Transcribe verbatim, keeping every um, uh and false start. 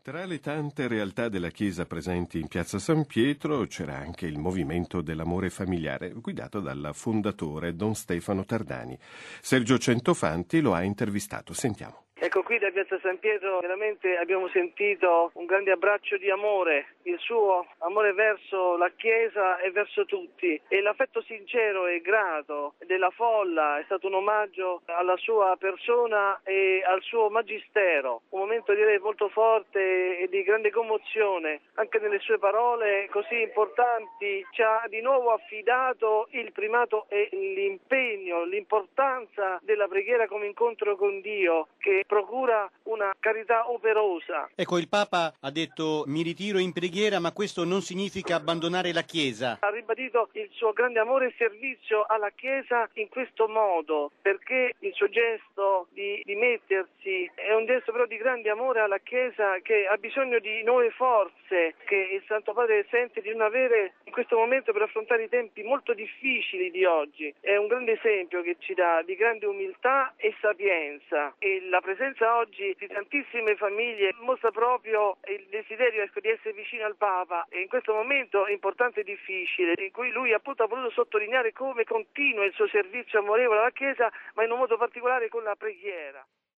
Tra le tante realtà della Chiesa presenti in Piazza San Pietro c'era anche il Movimento dell'Amore Familiare, guidato dal fondatore Don Stefano Tardani. Sergio Centofanti lo ha intervistato. Sentiamo. Ecco, qui da Piazza San Pietro veramente abbiamo sentito un grande abbraccio di amore, il suo amore verso la Chiesa e verso tutti, e l'affetto sincero e grato della folla è stato un omaggio alla sua persona e al suo magistero, un momento direi molto forte e di grande commozione. Anche nelle sue parole così importanti ci ha di nuovo affidato il primato e l'impegno, l'importanza della preghiera come incontro con Dio, che procura una carità operosa. Ecco, il Papa ha detto: mi ritiro in preghiera, ma questo non significa abbandonare la Chiesa. Ha ribadito il suo grande amore e servizio alla Chiesa in questo modo, perché il suo gesto di, di mettersi è un gesto però di grande amore alla Chiesa, che ha bisogno di nuove forze che il Santo Padre sente di non avere in questo momento per affrontare i tempi molto difficili di oggi. È un grande esempio che ci dà di grande umiltà e sapienza, e la presenza oggi di tantissime famiglie mostra proprio il desiderio ecco, di essere vicino al Papa, e in questo momento importante e difficile, in cui lui appunto ha voluto sottolineare come continua il suo servizio amorevole alla Chiesa, ma in un modo particolare con la preghiera.